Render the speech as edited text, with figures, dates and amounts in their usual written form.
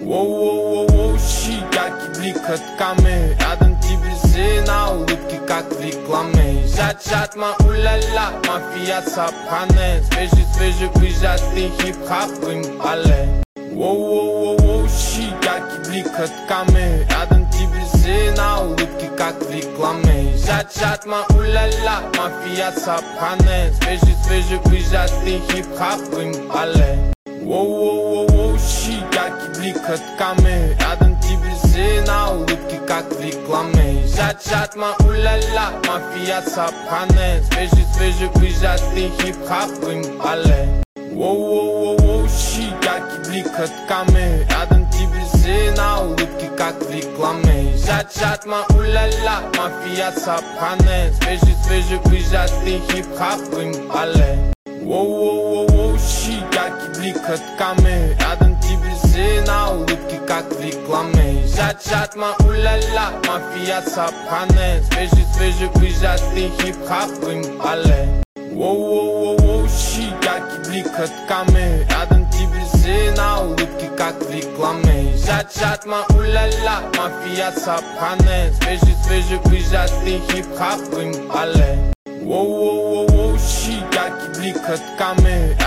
Воу-воу-воу, щи, бликотками. Рядом тебе на улыбке, как в рекламе. Жат-жат, ма уля-ля, мафия цапхане. Свежий, выжатый хип-хап в импале. Воу-воу-воу, щи, бликотками. Рядом тебе на улыбке, как в рекламе. Жат-жат, ма уля-ля, мафия цапхане. Свежий, выжатый хип-хап в импале. Воу-воу-воу, щи, бликотками. Рядом тебе на улыбке, как в рекламе. Жат-жат, ма уля-ля, мафия цапхане. Свежий, выжатый хип-хап в импале. Воу-воу-воу, щи, бликотками. Рядом тебе на улыбке, как в рекламе. Жат-жат, ма уля-ля, мафия цапхане. Свежий, выжатый хип-хап в импале. Воу-воу-воу, щи, бликотками. Рядом тебе на улыбке, как в рекламе. Жат-жат, ма уля-ля, мафия цапхане. Свежий, выжатый хип-хап в импале. Воу-воу-воу, щи, бликотками. Рядом тебе на улыбке, как в рекламе. Жат-жат, ма уля-ля, мафия цапхане. Свежий, выжатый хип-хап в импале. Воу-воу-воу, щи, бликотками.